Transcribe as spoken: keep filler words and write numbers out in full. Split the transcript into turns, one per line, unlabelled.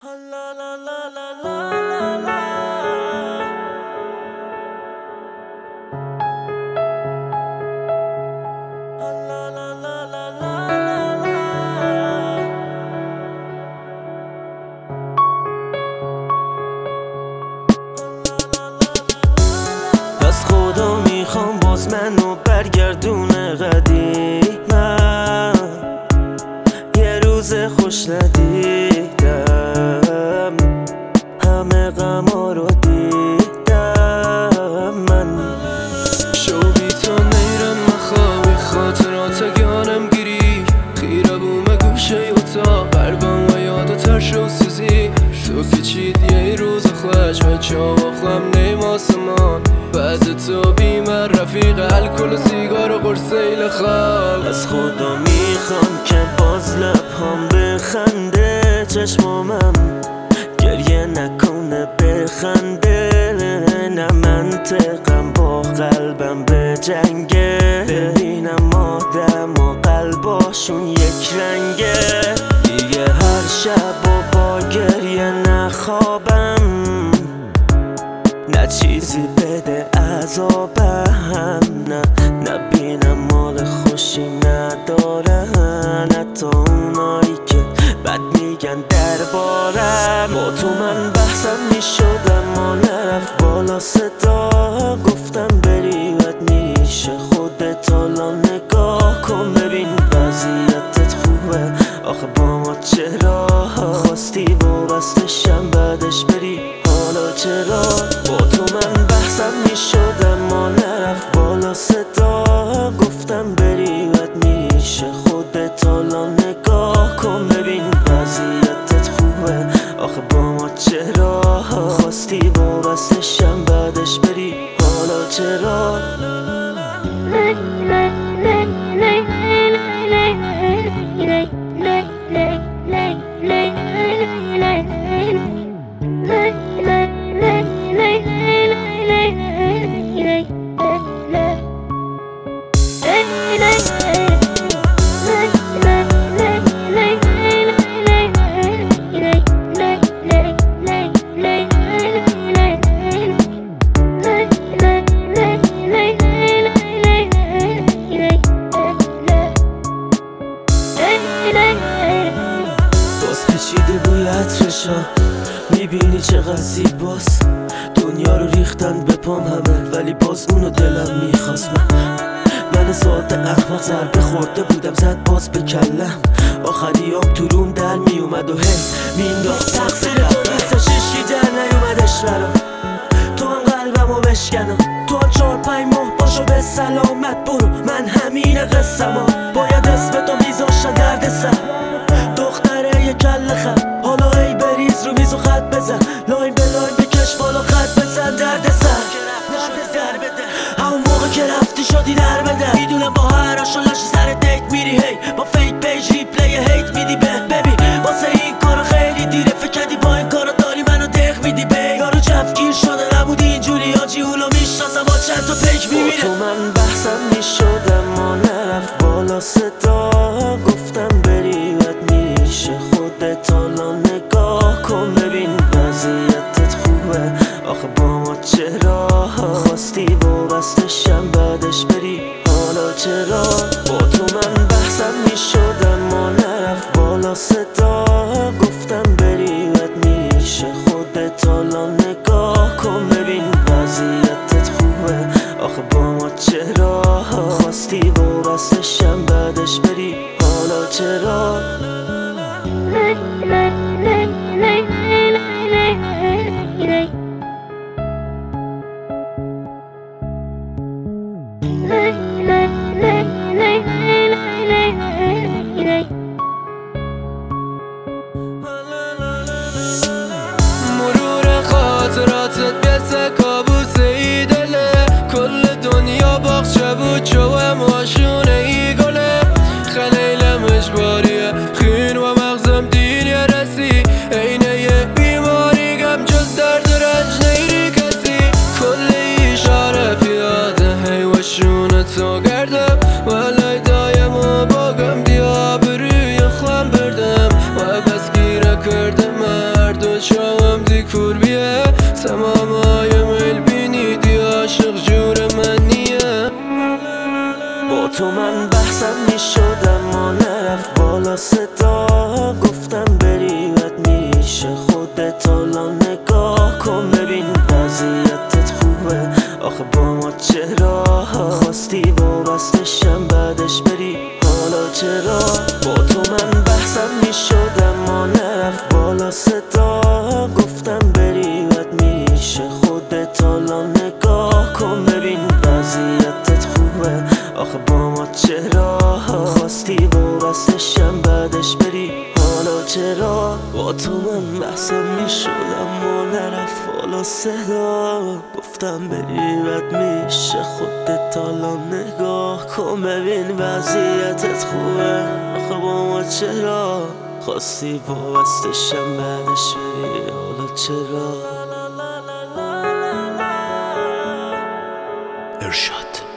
از خدا میخوام باز منو برگردونه قدیمم، یه روز خوش ندیدم، همه غما رو دیدم. من شو بی تو نیرم مخوابی خاطرات گانم گیری خیره بوم گوشه اتاق قلبم و یاد ترش و سوزی تو که چید یه روز خوش و چاوخم نیم آسمان بعد تو بی من رفیق الکل و سیگار و قرصیل خواب. از خدا میخوام که باز لبهام بخنده، چشمامم گریه نکنه بخنده، نه منطقم با قلبم به جنگه، ببینم آدم و قلباشون یک رنگه. دیگه هر شب و با گریه نخوابم، نه چیزی بده عذابم، نه نبینم مال خوشی ندارن، حتی اونایی که بد میگن دربارم. با تو من بحثم میشدم و نرفت بالا صدا، گفتم بری بد میشه خودت حالا نگاه کن، ببین وضعیتت خوبه آخه با ما چرا خواستی وابسته شم بعدش بری حالا چرا. با تو من بحثم میشدم و نرفت بالا صدا، گفتم بری بد میشه خودت حالا نگاه کن، ببین وضعیتت خوبه آخه با ما چرا خواستی وابسته شم بعدش بری حالا چرا. باز پیچیده بوی عطرشا، میبینی چقدر زیباست، دنیا رو ریختن به پام همه ولی باز اونو دلم میخواست. من من ساعت احمق ضربه خورده بودم زد باز به کلم، آخری آب تو روم در میومد و هی مینداخت تقصیر تو نیستش، هیچکی در نیومدش برام، تو هم قلبمو بشکنم، تو هم چار پنج ماه باشو به سلامت برو، من همین قصه‌ما باید اسم تو میذاشتن درد سر، دختره یه کل خم حالا ای بریز رو میز و خط بزن، لاین به لاین بکش بالا خط بزن، درد سر همون موقع که رفتی شدی در بده، میدونم با هر آشالش سر دیت میری هی با فیک پیج ریپلی هیت میدی به ببین واسه این کارا خیلی دیره، فکر کردی با این کارا داری منو دق میدی به یارو جفگیر شده نبودی اینجوری آجی اولو میشناسم با چند تا پیک میبینه. تو من بحثم میشدم و نرفت بالا صدا، گفتم بری بد میشه خودت حالا نگاه کن، ببین وضعیتت خوبه آخه با ما چرا خواستی وابسته شم بعدش بری حالا چرا. با تو من بحثم میشدم و نرفت بالا صدا، گفتم بری بد میشه خودت حالا نگاه کن، ببین وضعیتت خوبه آخه با ما چرا خواستی وابسته شم بعدش بری حالا چرا.
مرور خاطراتت مثل کابوس ای دله، کل دنیا باغچه بود جوه ماشونه ای گله، خلیلم اجباریه خین و مغزم دیر رسی، اینه یه بیماری گم جز درد رنج نیری کسی، کل اشاره پیاده هی و شونه تو گردم ولی دایم و باگم دیاب روی خم بردم و بس گیره کردم مرد
چاوم دی کور بیه تمام های میل بینی دی عاشق جور من نیه.
با تو من بحثم میشدم ما نرفت بالا صدا، گفتم بری بد میشه خودت حالا نگاه کن ببین وضعیتت خوبه آخه با ما چرا خواستی وابستشم بعدش بری حالا چرا. با تو من بحثم میشدم ما نرفت بالا صدا، گفتم بری بد میشه خودت حالا نگاه کن ببین وضعیتت خوبه آخه با ما چرا خواستی وابستشم بعدش بری حالا چرا. با تو من بحثم میشدم ما نرفت بالا صدا، گفتم بری بد میشه خودت حالا نگاه کن ببین وضعیتت خوبه آخه با ما چرا خواستی وابستشم بعدش بری حالا چرا.
ارشاد.